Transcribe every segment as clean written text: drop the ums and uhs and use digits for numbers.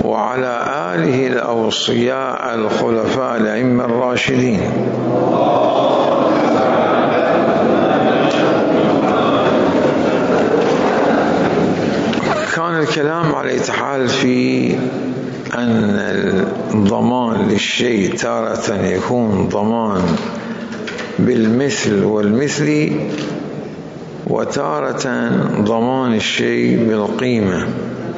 وعلى آله الأوصياء الخلفاء الأئمة الراشدين. كان الكلام على الاتحاد في أن الضمان للشيء تارة يكون ضمان بالمثل والمثل، وتارة ضمان الشيء بالقيمة.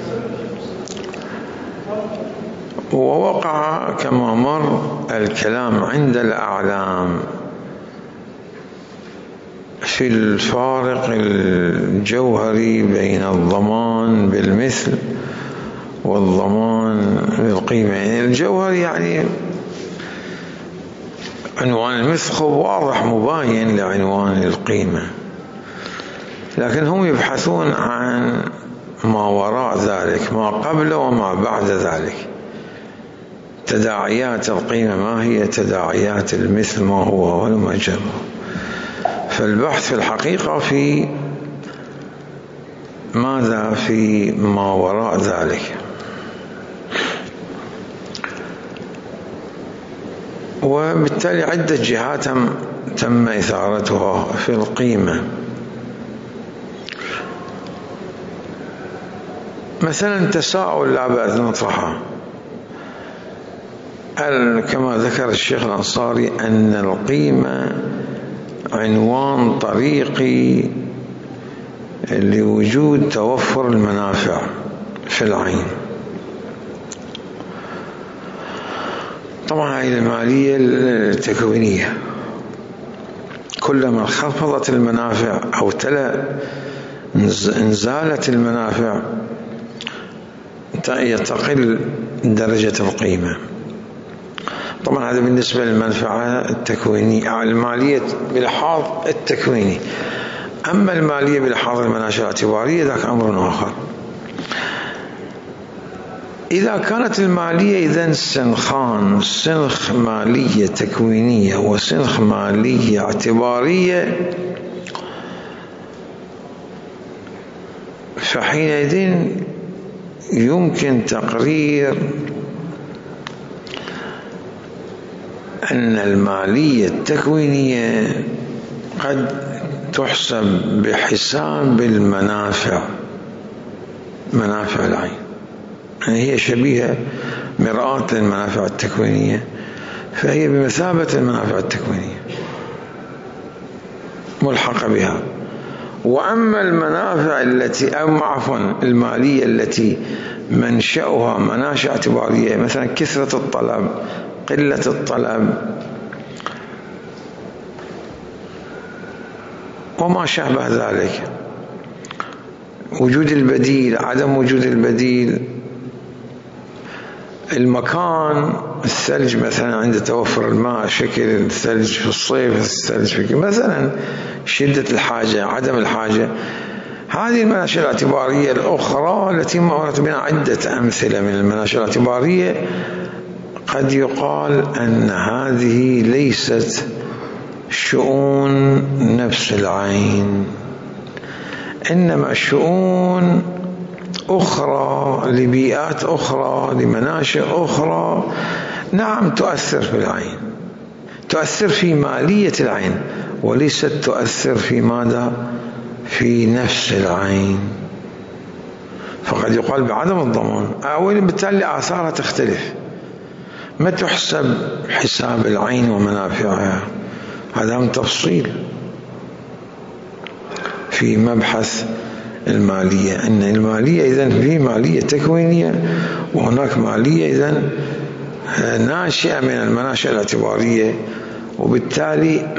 ووقع كما مر الكلام عند الأعلام في الفارق الجوهري بين الضمان بالمثل والضمان بالقيمة. يعني الجوهري يعني عنوان المثل واضح مباين لعنوان القيمة، لكن هم يبحثون عن ما وراء ذلك، ما قبل وما بعد ذلك. تداعيات القيمة ما هي، تداعيات المثل ما هو، وما جرى. فالبحث في الحقيقة في ماذا، في ما وراء ذلك. وبالتالي عدة جهات تم إثارتها في القيمة. مثلا تساؤل لا بأس نطرحه، كما ذكر الشيخ الأنصاري أن القيمة عنوان طريقي لوجود توفر المنافع في العين. طبعا هذه المالية التكوينية، كلما انخفضت المنافع أو انزالت المنافع تقل درجة القيمة. طبعا هذا بالنسبة للمنفعة التكوينية، المالية بلحاظ التكويني. أما المالية بلحاظ المناشئ الاعتبارية ذاك أمر آخر. إذا كانت المالية إذن سنخان، سنخ مالية تكوينية وسنخ مالية اعتبارية، فحينئذ يمكن تقرير أن المالية التكوينية قد تحسب بحساب المنافع، منافع العين. يعني هي شبيهة مرآة للمنافع التكوينية، فهي بمثابة المنافع التكوينية ملحقة بها. وأما المنافع التي المالية التي منشأها مناشئ اعتبارية، مثلا كثرة الطلب، قلة الطلب، وما شابه ذلك، وجود البديل، عدم وجود البديل، المكان، الثلج مثلا عند توفر الماء، شكل الثلج في الصيف، الثلج في مثلا شدة الحاجة، عدم الحاجة. هذه المناشئ الاعتبارية الأخرى التي مرت بنا عدة أمثلة من المناشئ الاعتبارية، قد يقال أن هذه ليست شؤون نفس العين، إنما شؤون أخرى لبيئات أخرى لمناشئ أخرى. نعم تؤثر في العين، تؤثر في مالية العين، وليست تؤثر في ماذا، في نفس العين. فقد يقال بعدم الضمان، وبالتالي آثارها تختلف، ما تحسب حساب العين ومنافعها. هذا من تفصيل في مبحث المالية، أن المالية إذن في مالية تكوينية، وهناك مالية إذن ناشئة من المناشئ الاعتبارية. وبالتالي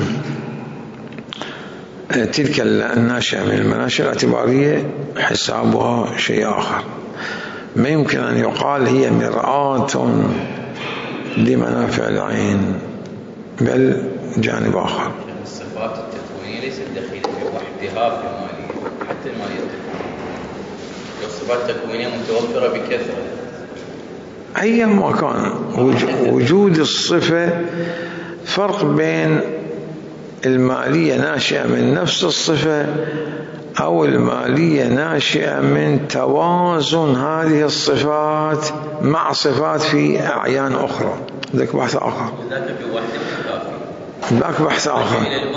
تلك الناشئة من المناشئ الاعتبارية حسابها شيء آخر، ما يمكن أن يقال هي مرآة لمنافع العين، بل جانب آخر. الصفات التكوينية ليست دخيلة في وحدها في المالية، حتى المالية التكوينية الصفات التكوينية متوفرة بكثرة. أيما كان وجود الصفة، فرق بين المالية ناشئة من نفس الصفة أو المالية ناشئة من توازن هذه الصفات مع صفات في أعيان أخرى. ذاك بحث آخر، ذاك بحث آخر.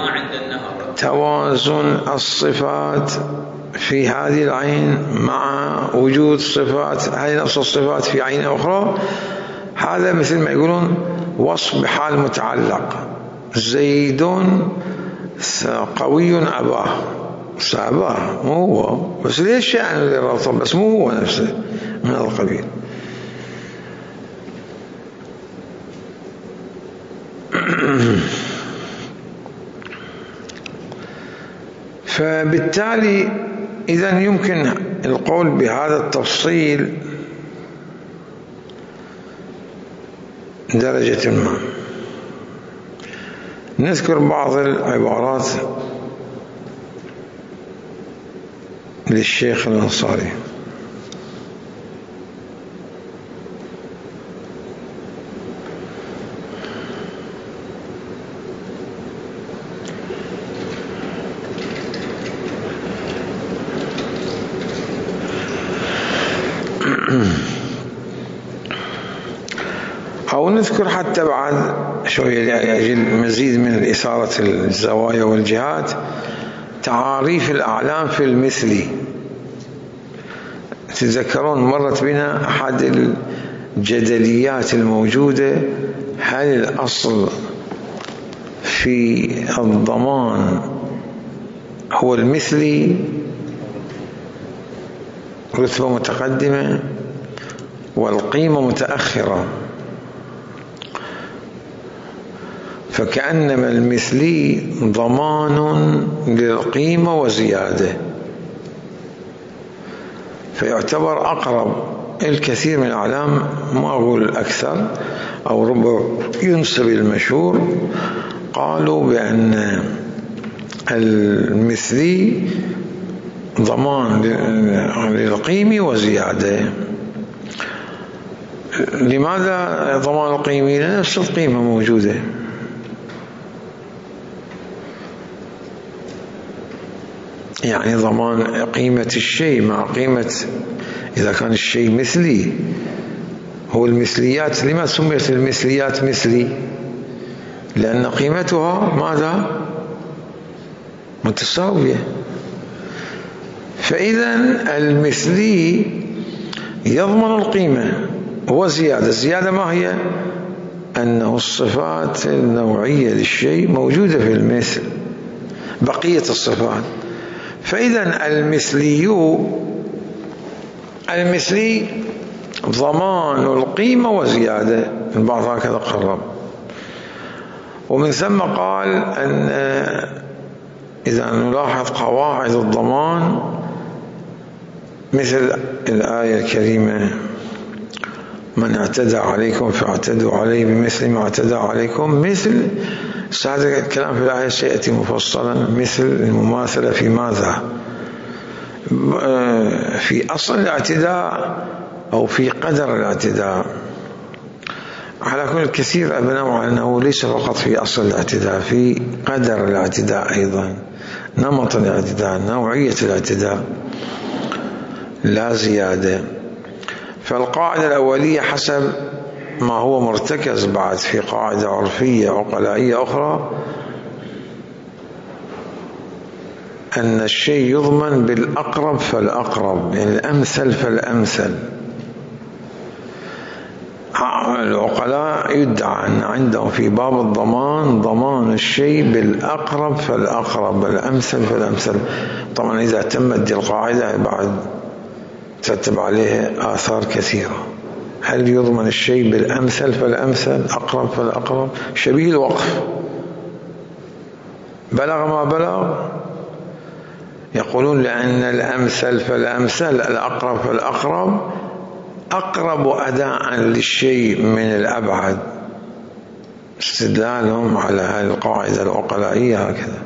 توازن الصفات في هذه العين مع وجود صفات هذه نفس الصفات في عين أخرى، هذا مثل ما يقولون وصف بحال متعلق. زيد قوي أباه، أباه مو هو، بس ليش يعني الرطب، بس مو هو نفسه من القبيل. فبالتالي إذن يمكن القول بهذا التفصيل درجة ما. نذكر بعض العبارات للشيخ الأنصاري. أو نذكر حتى بعد شوية لأجل مزيد من إثارة الزوايا والجهات تعاريف الأعلام في المثلي. تتذكرون مرت بنا أحد الجدليات الموجودة، هل الأصل في الضمان هو المثلي رتبة متقدمة والقيمة متأخرة؟ فكأنما المثلي ضمان للقيمة وزيادة، فيعتبر أقرب الكثير من الأعلام، ما أقول الأكثر أو ربع ينسب المشهور، قالوا بأن المثلي ضمان للقيمة وزيادة. لماذا ضمان القيمة؟ لأن نفس القيمة موجودة. يعني ضمان قيمة الشيء مع قيمة، إذا كان الشيء مثلي. هو المثليات لما سميت المثليات مثلي؟ لأن قيمتها ماذا؟ متساوية. فإذا المثلي يضمن القيمة وزيادة. الزيادة ما هي؟ أنه الصفات النوعية للشيء موجودة في المثل، بقية الصفات. فإذا المثلي ضمان القيمة وزيادة. البعض هكذا قرب، ومن ثم قال أن إذا نلاحظ قواعد الضمان مثل الآية الكريمة: من اعتدى عليكم فاعتدوا عليه بمثل ما اعتدى عليكم. مثل هذا الكلام في الآية سيأتي مفصلا. مثل المماثلة في ماذا؟ في أصل الاعتداء أو في قدر الاعتداء. على كل كثير أبناء على أنه ليس فقط في أصل الاعتداء، في قدر الاعتداء أيضا، نمط الاعتداء، نوعية الاعتداء، لا زيادة. فالقاعدة الأولية حسب ما هو مرتكز بعد في قاعدة عرفية عقلائية أخرى، أن الشيء يضمن بالأقرب فالأقرب، يعني الأمثل فالأمثل. العقلاء يدعى أن عندهم في باب الضمان ضمان الشيء بالأقرب فالأقرب، الأمثل فالأمثل. طبعا إذا تمت دي القاعدة بعد ترتب عليها آثار كثيرة. هل يضمن الشيء بالأمثل فالأمثل، أقرب فالأقرب؟ شبيه الوقف، بلغ ما بلغ. يقولون لأن الأمثل فالأمثل، الأقرب فالأقرب، أقرب أداء للشيء من الأبعد. استدلالهم على هذه القاعدة العقلائية هكذا.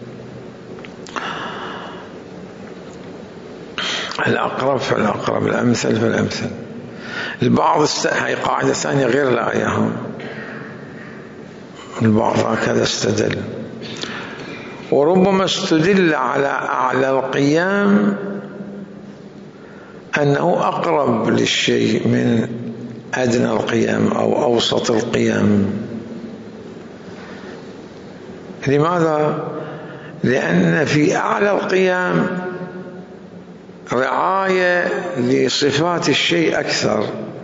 الأقرب فالأقرب، الأمثل فالأمثل. البعض هي قاعدة ثانية غير الآية. البعض هكذا استدل. وربما استدل على أعلى القيام أنه أقرب للشيء من أدنى القيام أو أوسط القيام. لماذا؟ لأن في أعلى القيام رعاية لصفات الشيء أكثر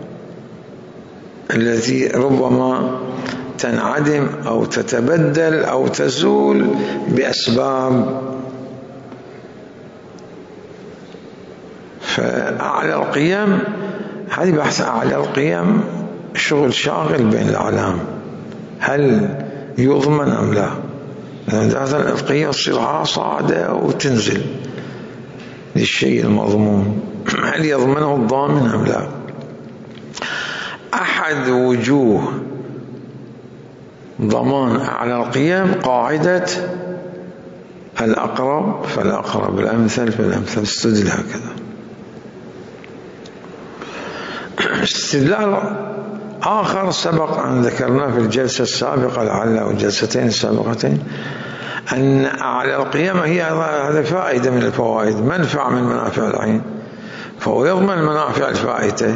التي ربما تنعدم أو تتبدل أو تزول بأسباب. فأعلى القيام هذه بحث أعلى القيام شغل شاغل بين الأعلام، هل يضمن أم لا؟ هذا القيام تصير صاعدة وتنزل للشيء المضمون، هل يضمنه الضامن أم لا؟ أحد وجوه ضمان أعلى القيام قاعدة الأقرب فالأقرب، الأمثل فالأمثل، استدل هكذا. استدلال آخر سبق أن ذكرناه في الجلسة السابقة لعل أو الجلستين السابقتين، أن أعلى القيامة هي هذا فائدة من الفوائد، منفعة من منافع العين، فهو يضمن منافع الفائدة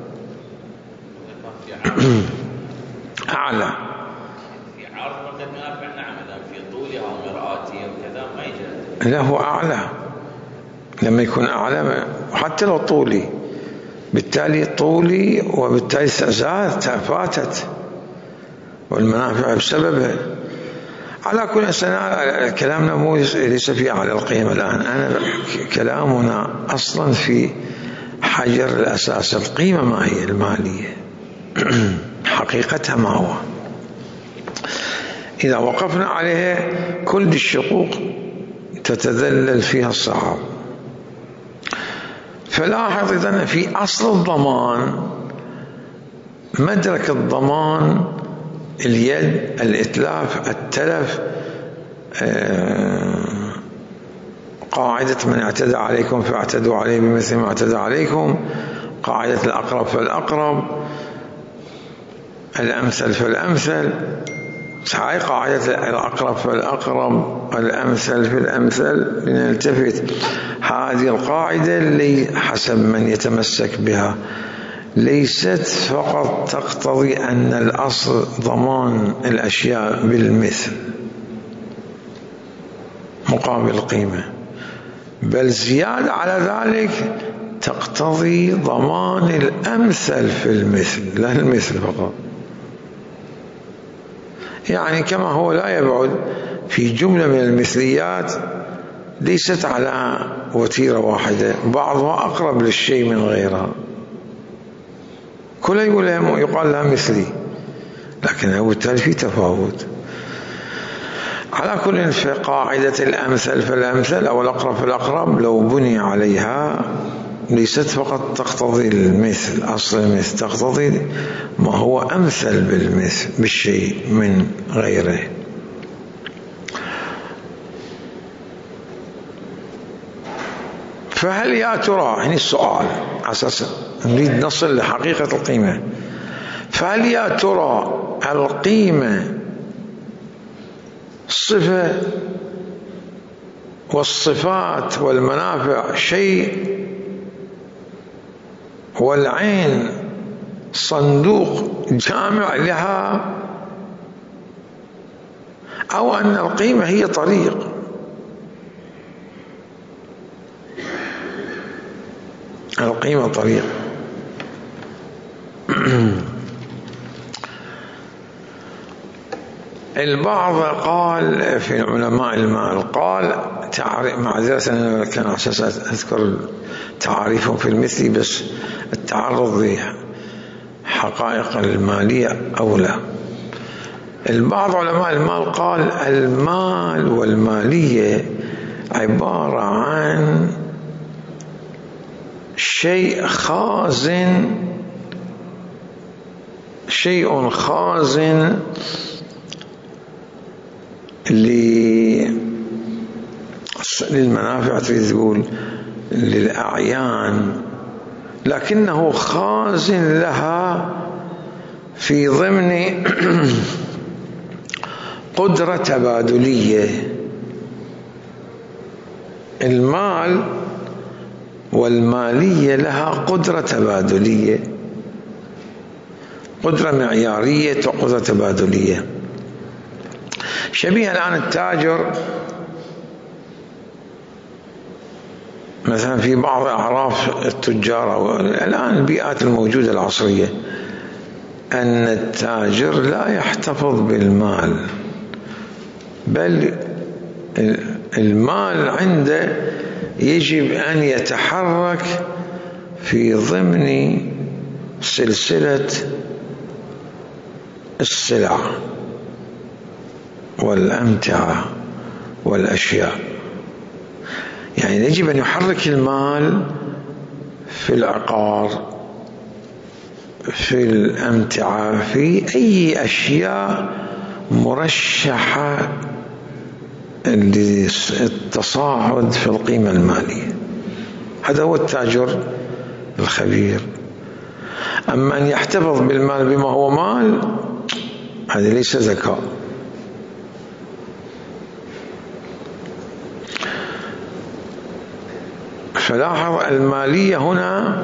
أعلى. في عرض قد منافع نعم، في طولها ومرآتها وكذا ما يجوز. لا هو أعلى لما يكون أعلى حتى لو طولي، بالتالي طولي وبالتالي زادت فاتت والمنافع بسببه. على كل سنة كلامنا مو ليس في أعلى القيمة الآن، أنا كلامنا أصلا في حجر الأساس، القيمة ما هي المالية حقيقتها ما هو، إذا وقفنا عليها كل الشقوق تتذلل فيها الصعاب. فلاحظ إذن في أصل الضمان مدرك الضمان اليد، الإتلاف، التلف، قاعدة من اعتدى عليكم فاعتدوا عليه بمثل ما اعتدى عليكم، قاعدة الأقرب فالأقرب، الأمثل فالأمثل، هاي قاعدة الأقرب فالأقرب، الأمثل فالأمثل. لنلتفت هذه القاعدة اللي حسب من يتمسك بها ليست فقط تقتضي أن الأصل ضمان الأشياء بالمثل مقابل القيمة، بل زيادة على ذلك تقتضي ضمان الأمثل في المثل لا المثل فقط. يعني كما هو لا يبعد في جملة من المثليات ليست على وتيرة واحدة، بعضها أقرب للشيء من غيرها، كلها يقال لها مثلي، لكن بالتالي في تفاوت. على كل فقاعدة الأمثل فالأمثل أو الأقرب فالأقرب لو بني عليها ليست فقط تقتضي المثل، أصل المثل تقتضي ما هو أمثل بالمثل بالشيء من غيره. فهل يا ترى، يعني السؤال أساسا نريد نصل لحقيقة القيمة، فهل يا ترى القيمة صفة والصفات والمنافع شيء والعين صندوق جامع لها، أو أن القيمة هي طريق؟ القيمة طريق. البعض قال في علماء المال قال معذرة أنا كان أساس أذكر تعريفهم في المثل، بس التعرض لحقائق المالية أولى. البعض علماء المال قال المال والمالية عبارة عن شيء خازن، شيء خازن للمنافع، تريد تقول للأعيان، لكنه خازن لها في ضمن قدرة تبادلية. المال والمالية لها قدرة تبادلية، قدرة معيارية وقدرة تبادلية. شبيه الآن التاجر مثلا في بعض أعراف التجار أو الآن البيئات الموجودة العصرية، أن التاجر لا يحتفظ بالمال، بل المال عنده يجب أن يتحرك في ضمن سلسلة السلع والأمتعة والأشياء. يعني يجب أن يحرك المال في العقار، في الأمتعة، في أي أشياء مرشحة للتصاعد في القيمة المالية. هذا هو التاجر الخبير. أما أن يحتفظ بالمال بما هو مال، هذا ليس ذكاء. فلاحظ المالية هنا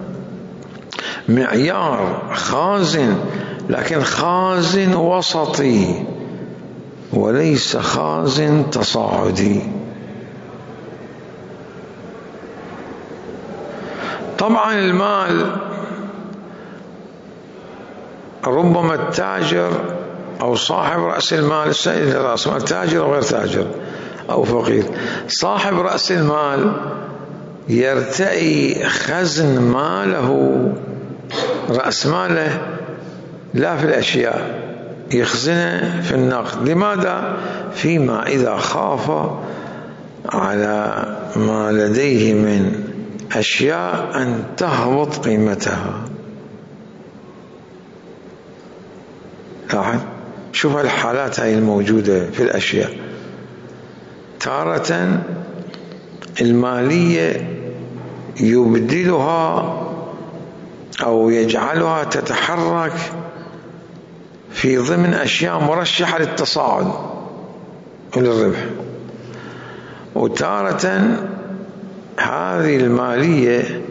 معيار خازن، لكن خازن وسطي وليس خازن تصاعدي. طبعا المال ربما التاجر أو صاحب رأس المال، السيد رأس المال تاجر أو غير تاجر أو فقير، صاحب رأس المال يرتئي خزن ماله، رأس ماله لا في الأشياء، يخزنه في النقد. لماذا؟ فيما إذا خاف على ما لديه من أشياء أن تهبط قيمتها. لاحظ، شوف الحالات هاي الموجودة في الأشياء. تارة المالية يبدلها أو يجعلها تتحرك في ضمن أشياء مرشحة للتصاعد وللربح، وتارة هذه المالية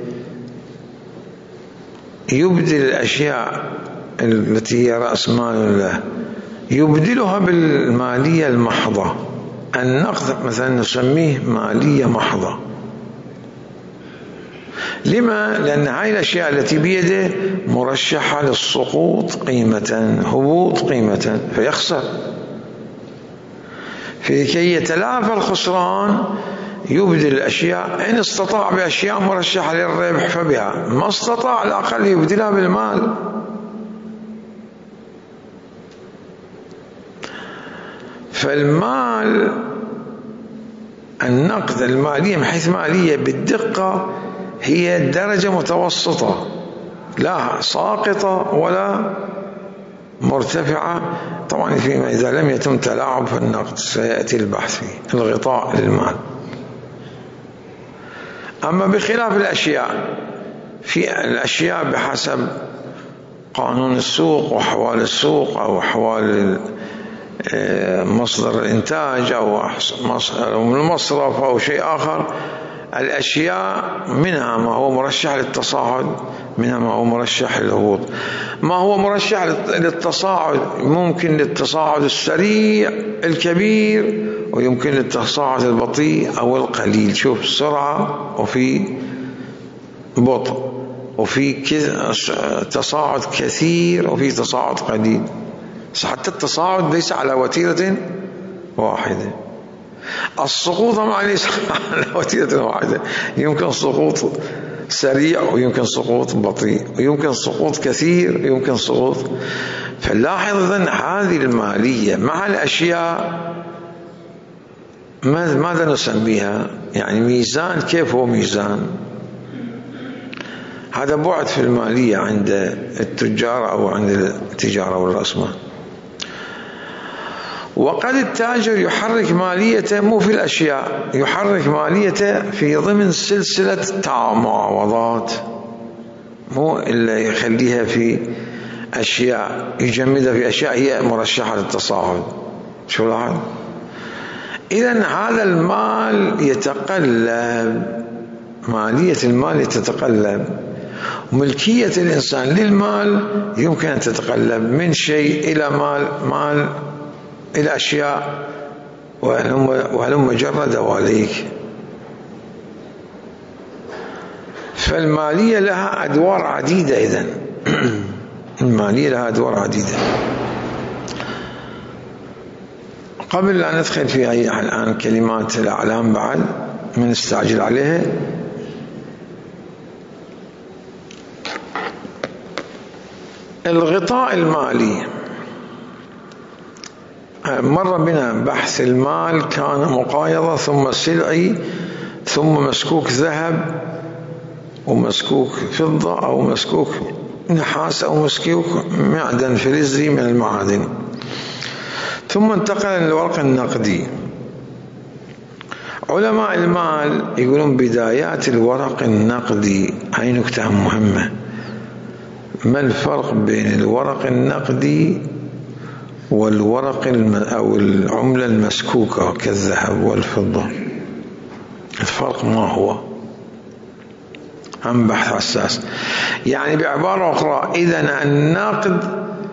يبدل الأشياء التي هي رأس مال له، يبدلها بالمالية المحضة. النقد مثلا نسميه مالية محضة. لما؟ لأن هاي الأشياء التي بيده مرشحة للسقوط قيمة، هبوط قيمة، فيخسر. فكي يتلافى الخسران يبدل الأشياء، إن استطاع بأشياء مرشحة للربح فبها، ما استطاع على الأقل يبدلها بالمال. فالمال، النقد المالية من حيث مالية بالدقة هي درجة متوسطة، لا ساقطة ولا مرتفعة. طبعا فيما إذا لم يتم تلاعب في النقد سيأتي البحث فيه، الغطاء للمال. أما بخلاف الأشياء، في الأشياء بحسب قانون السوق وحوال السوق أو أحوال مصدر الإنتاج أو المصرف أو شيء آخر، الأشياء منها ما هو مرشح للتصاعد، منها ما هو مرشح للهبوط. ما هو مرشح للتصاعد ممكن للتصاعد السريع الكبير، ويمكن للتصاعد البطيء أو القليل. شوف، سرعة وفي بطء، وفي تصاعد كثير وفي تصاعد قليل. حتى التصاعد ليس على وتيرة واحدة. السقوط طبعا ليس على وتيرة واحدة، يمكن سقوط سريع ويمكن سقوط بطيء ويمكن سقوط كثير ويمكن سقوط. فلاحظ أن هذه المالية مع الأشياء ماذا نسميها؟ يعني ميزان. كيف هو ميزان؟ هذا بعد في المالية عند التجار أو عند التجارة والرأسمال. وقد التاجر يحرك ماليته مو في الأشياء، يحرك ماليته في ضمن سلسلة معاوضات، مو إلا يخليها في أشياء، يجمدها في أشياء هي مرشحة للتصاعد. شو لاحظ؟ إذن هذا المال يتقلب، مالية المال تتقلب، ملكية الإنسان للمال يمكن أن تتقلب من شيء إلى مال إلى أشياء، وهلم جرى دواليك. فالمالية لها أدوار عديدة. إذن المالية لها أدوار عديدة. قبل لا ندخل في الآن كلمات الأعلام بعد من نستعجل عليها، الغطاء المالي. مر بنا بحث المال كان مقايضة ثم سلعي ثم مسكوك ذهب ومسكوك فضة أو مسكوك نحاس أو مسكوك معدن فلزي من المعادن، ثم انتقل للورق النقدي. علماء المال يقولون بدايات الورق النقدي، هاي نكتة مهمة. ما الفرق بين الورق النقدي والورق أو العملة المسكوكة كالذهب والفضة؟ الفرق ما هو؟ عن بحث حساس. يعني بعبارة أخرى، إذن النقد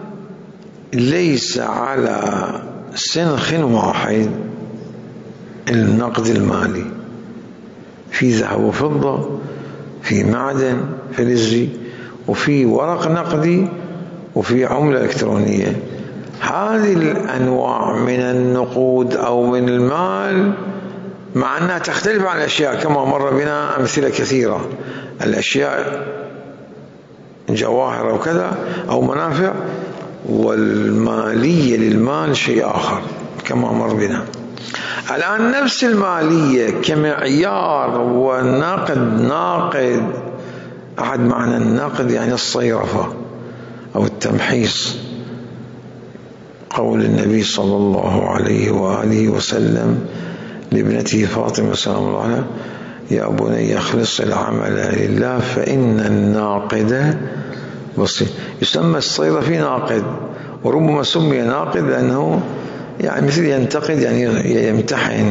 ليس على سنخ واحد. النقد المالي في ذهب وفضة، في معدن فلزي، وفي ورق نقدي، وفي عملة إلكترونية. هذه الأنواع من النقود أو من المال مع أنها تختلف عن الأشياء كما مر بنا أمثلة كثيرة، الأشياء جواهر أو كذا أو منافع، والمالية للمال شيء آخر كما مر بنا. الآن نفس المالية كمعيار ناقد. أحد معنى النقد يعني الصيرفة أو التمحيص. قول النبي صلى الله عليه وآله وسلم لابنته فاطمة سلام الله عليها: يا بني اخلص العمل لله فإن الناقد بصير. يسمى الصيرفي ناقد، وربما سمي ناقد لأنه يعني مثل ينتقد، يعني يمتحن،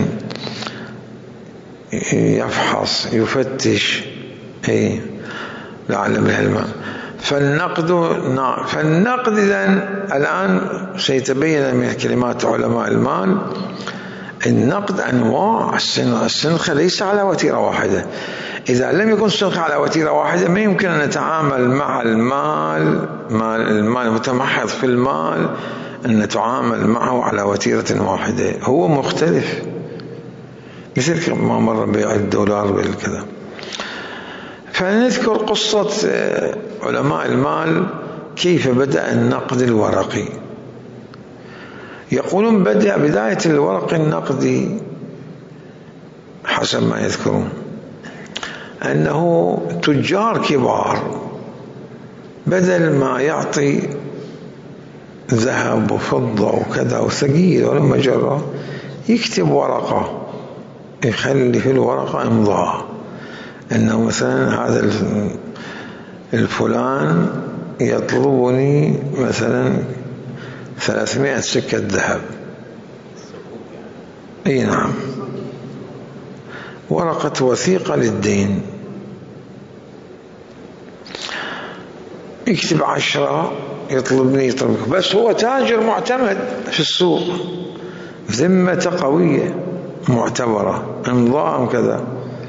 يفحص، يفتش، لعل بهالمعنى. فالنقد إذن الآن سيتبين من كلمات علماء المال النقد أنواع. السنخ ليس على وتيرة واحدة. إذا لم يكن السنخ على وتيرة واحدة ما يمكن أن نتعامل مع المال المتمحض في المال، أن نتعامل معه على وتيرة واحدة. هو مختلف، مثل ما مر بيع الدولار بالكذا. فنذكر قصة علماء المال كيف بدأ النقد الورقي. يقولون بداية الورق النقدي حسب ما يذكرون أنه تجار كبار بدل ما يعطي ذهب وفضة وكذا وثقيل ولما جرى يكتب ورقة، يخلي في الورقة امضاء أنه مثلا هذا الفلان يطلبني مثلا 300 سكة ذهب. اي نعم، ورقة وثيقة للدين. يكتب 10 يطلبني يطلبك، بس هو تاجر معتمد في السوق، ذمة قوية معتبرة، امضاء كذا.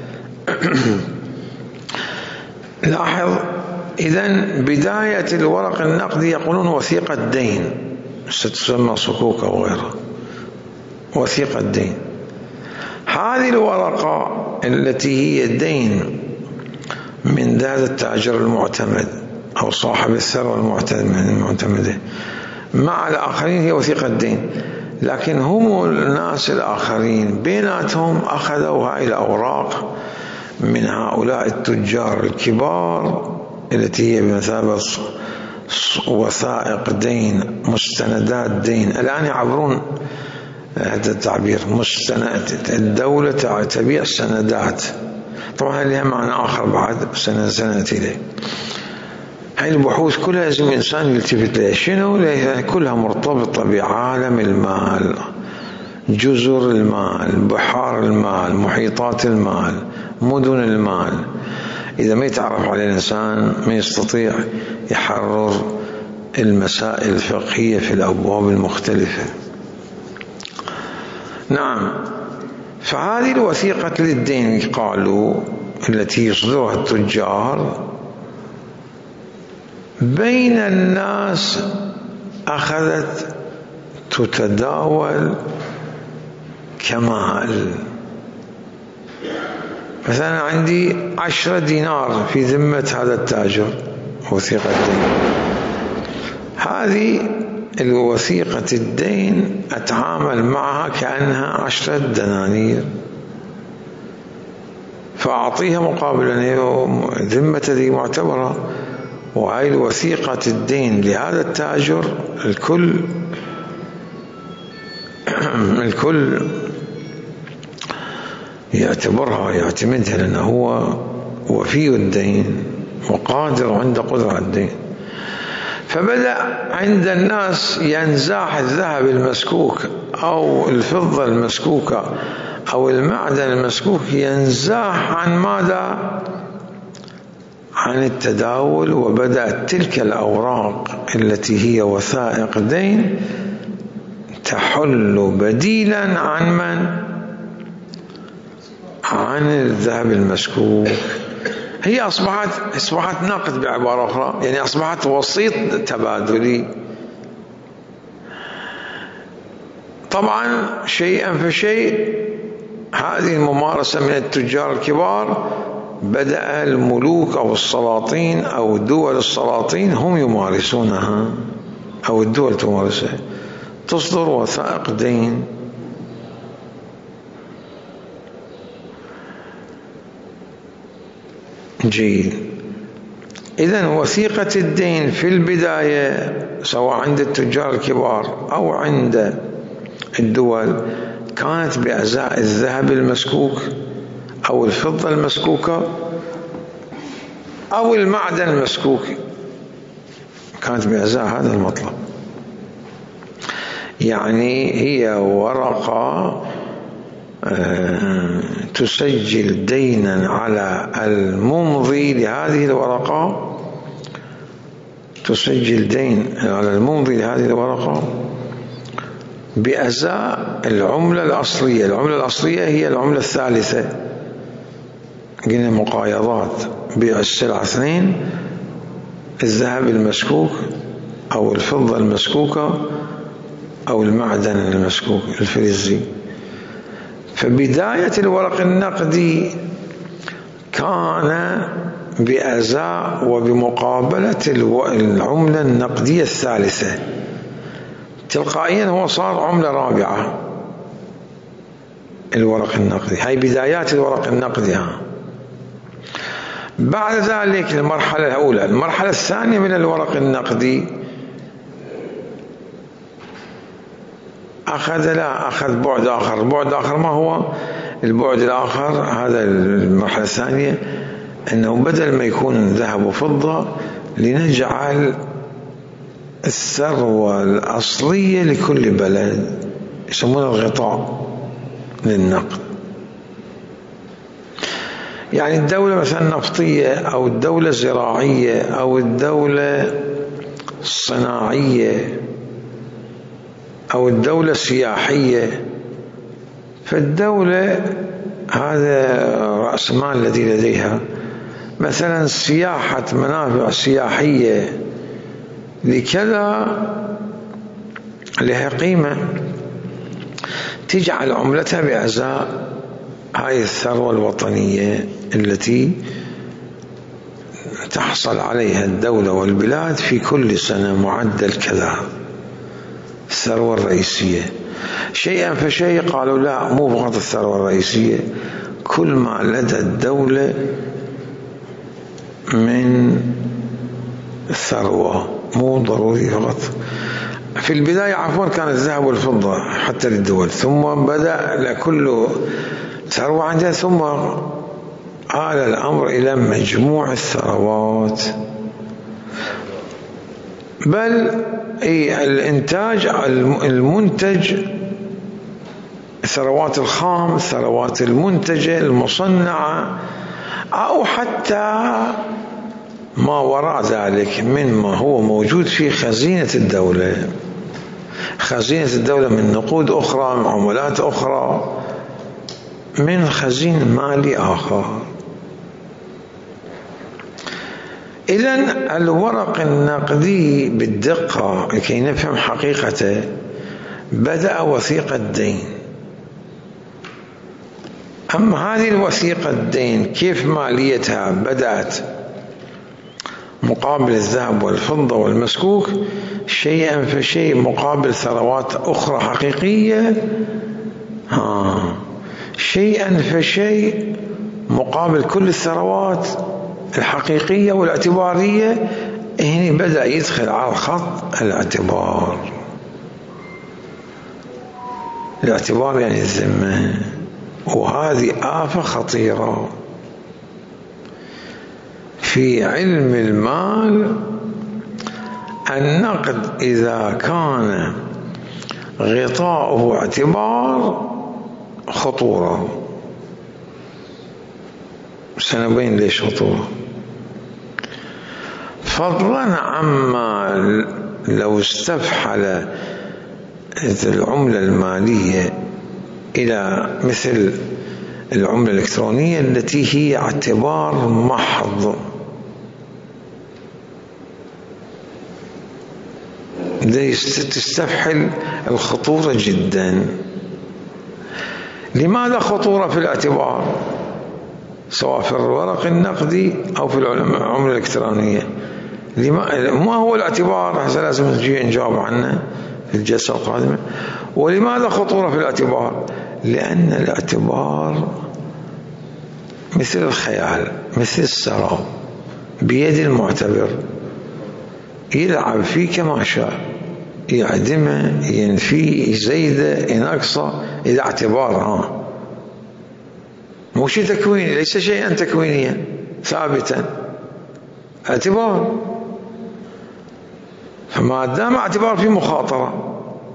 لاحظ إذن بداية الورق النقدي يقولون وثيقة دين، ستسمى صكوك أو غيرها، وثيقة دين. هذه الورقة التي هي دين من هذا التاجر المعتمد أو صاحب الثروة المعتمدة مع الآخرين هي وثيقة دين، لكن هم الناس الآخرين بيناتهم أخذوا هاي الأوراق من هؤلاء التجار الكبار التي هي بمثابة وثائق دين، مستندات دين. الآن يعبرون هذا التعبير مستند، الدولة تبيع سندات، طبعا لها معنى آخر بعد سنأتي إليه. هاي البحوث كلها لازم الإنسان يلتفت لها، شنو؟ كلها مرتبطة بعالم المال، جزر المال، بحار المال، محيطات المال، مدن المال. إذا ما يتعرف عليه الإنسان ما يستطيع يحرر المسائل الفقهية في الأبواب المختلفة. نعم، فهذه الوثيقة للدين قالوا التي يصدرها التجار بين الناس أخذت تتداول كمال. مثلا عندي 10 دينار في ذمة هذا التاجر، وثيقة الدين. هذه الوثيقة الدين أتعامل معها كأنها 10 دنانير، فأعطيها مقابل ذمة ذي معتبرة. وهي الوثيقة الدين لهذا التاجر الكل يعتبرها، يعتمدها، لأنه هو وفي الدين وقادر عند قدرة الدين. فبدأ عند الناس ينزاح الذهب المسكوك أو الفضة المسكوكة أو المعدن المسكوك، ينزاح عن ماذا؟ عن التداول. وبدأت تلك الأوراق التي هي وثائق دين تحل بديلا عن من؟ عن الذهب المسكوك. هي أصبحت نقد بعبارة أخرى، يعني أصبحت وسيط تبادلي. طبعا شيئا فشيء هذه الممارسة من التجار الكبار بدأ الملوك أو السلاطين أو دول السلاطين هم يمارسونها، أو الدول تمارسها، تصدر وثائق دين. جيد. إذن وثيقة الدين في البداية سواء عند التجار الكبار أو عند الدول كانت بأزاء الذهب المسكوك أو الفضة المسكوكة أو المعدن المسكوك، كانت بأزاء هذا المطلب. يعني هي ورقة تسجل دينا على الممضي لهذه الورقة، تسجل دين على الممضي لهذه الورقة بأزاء العملة الأصلية. العملة الأصلية هي العملة الثالثة، قلنا مقايضات بيع السلعة 2، الذهب المسكوك أو الفضة المسكوكة أو المعدن المسكوك الفلزي. فبداية الورق النقدي كان بأزاء وبمقابلة العملة النقدية الثالثة، تلقائيا هو صار عملة رابعة. الورق النقدي هاي بدايات الورق النقدي. بعد ذلك المرحلة الأولى. المرحلة الثانية من الورق النقدي أخذ بعد آخر. بعد آخر ما هو البعد الآخر؟ هذا المرحلة الثانية، أنه بدل ما يكون ذهب وفضة لنجعل الثروة الأصلية لكل بلد، يسمونه الغطاء للنقد. يعني الدولة مثلا نفطية أو الدولة زراعية أو الدولة صناعية أو الدولة سياحية، فالدولة هذا رأس المال الذي لديها مثلا سياحة منافع سياحية لكذا لها قيمة، تجعل عملتها بأزاء هاي الثروة الوطنية التي تحصل عليها الدولة والبلاد في كل سنة معدل كذا، الثروة الرئيسية. شيئا فشيء قالوا لا، مو فقط الثروة الرئيسية، كل ما لدى الدولة من ثروة، مو ضروري فقط. في البداية عفوا كان الذهب والفضة حتى للدول، ثم بدأ لكل ثروة عندها، ثم آل الأمر إلى مجموع الثروات. بل الإنتاج المنتج الثروات الخام، الثروات المنتجة المصنعة، أو حتى ما وراء ذلك مما هو موجود في خزينة الدولة. خزينة الدولة من نقود أخرى، من عملات أخرى، من خزين مالي آخر. إذن الورق النقدي بالدقة لكي نفهم حقيقته بدأ وثيقة دين. أما هذه الوثيقة الدين كيف ماليتها بدأت مقابل الذهب والفضة والمسكوك، شيئا فشيء مقابل ثروات أخرى حقيقية، شيئا فشيء مقابل كل الثروات الحقيقية والاعتبارية. هنا بدأ يدخل على خط الاعتبار. الاعتبار يعني الذمة، وهذه آفة خطيرة في علم المال. النقد إذا كان غطاؤه اعتبار خطورة. سنبين ليش خطورة، فضلا عما لو استفحل العملة المالية إلى مثل العملة الإلكترونية التي هي اعتبار محض. تستفحل الخطورة جدا. لماذا خطورة في الاعتبار سواء في الورق النقدي أو في العملة الإلكترونية؟ ما هو الاعتبار؟ هذا لازم نجاوب عنه في الجلسة القادمة. ولماذا خطورة في الاعتبار؟ لأن الاعتبار مثل الخيال، مثل السراب بيد المعتبر، يلعب فيه كما شاء، يعدمه، ينفيه، يزيده، ينقصه. إذا اعتبار مو شيء تكويني، ليس شيئا تكوينيا ثابتا، اعتبار. فما دام اعتبار في مخاطرة،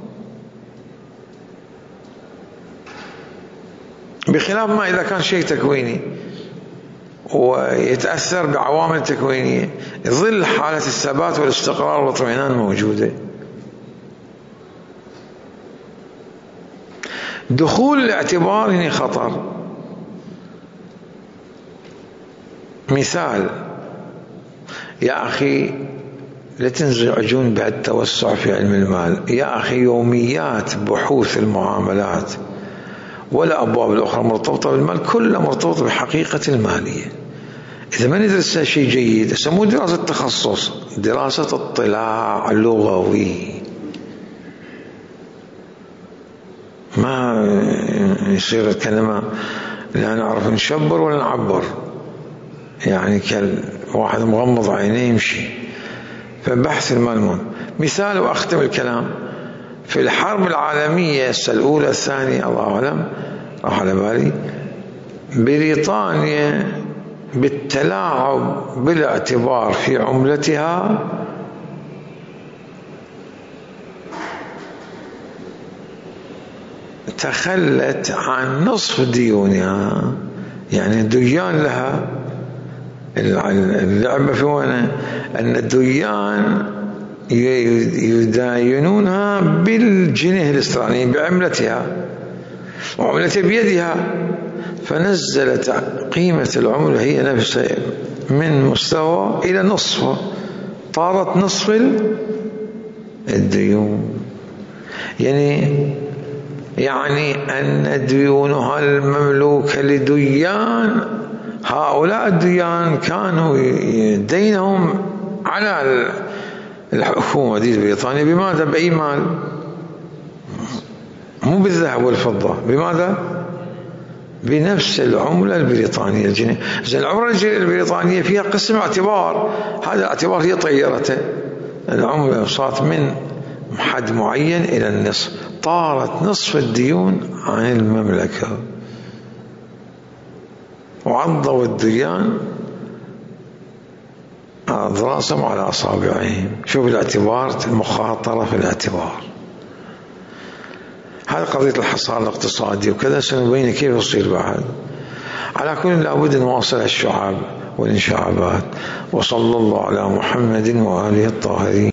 بخلاف ما إذا كان شيء تكويني ويتأثر بعوامل تكوينية، ظل حالة الثبات والاستقرار والاطمئنان موجودة. دخول الاعتبار هنا خطر. مثال، يا أخي لا تنزعجون بهالتوسع في علم المال. يا أخي يوميات بحوث المعاملات ولا أبواب الأخرى مرتبطة بالمال كلها مرتبطة بحقيقة المالية. إذا ما ندرس شيء جيد، يسموه دراسة تخصص، دراسة اطلاع لغوي، ما يصير الكلمة لا نعرف نشبر ولا نعبر، يعني كالواحد مغمض عينيه يمشي. فبحث المال مهم. مثال وأختم الكلام، في الحرب العالمية الأولى الثانية الله أعلم راح على بالي، بريطانيا بالتلاعب بالاعتبار في عملتها تخلت عن نصف ديونها. يعني الديان لها، اللعبة في وين؟ أن الديان يداينونها بالجنيه الاسترليني بعملتها، وعملتها بيدها، فنزلت قيمة العملة هي نفسها من مستوى إلى نصفه، طارت نصف الديون. يعني أن ديونها المملوكة لديان، هؤلاء الديان كانوا دينهم على الحكومة دي بريطانيا. بماذا؟ بأي مال؟ مو بالذهب والفضة. بماذا؟ بنفس العملة البريطانية الجنيه. العملة البريطانية فيها قسم اعتبار، هذا الاعتبار هي طيرته. العملة صارت من حد معين إلى النصف، طارت نصف الديون عن المملكة، وعضوا الديان أضراسهم على أصابعهم. شوف الاعتبار، المخاطرة في الاعتبار. هذا قضية الحصار الاقتصادي وكذا سنبين كيف يصير بعد. على كل لابد نواصل الشعاب والانشعابات. وصلى الله على محمد وآله الطاهرين.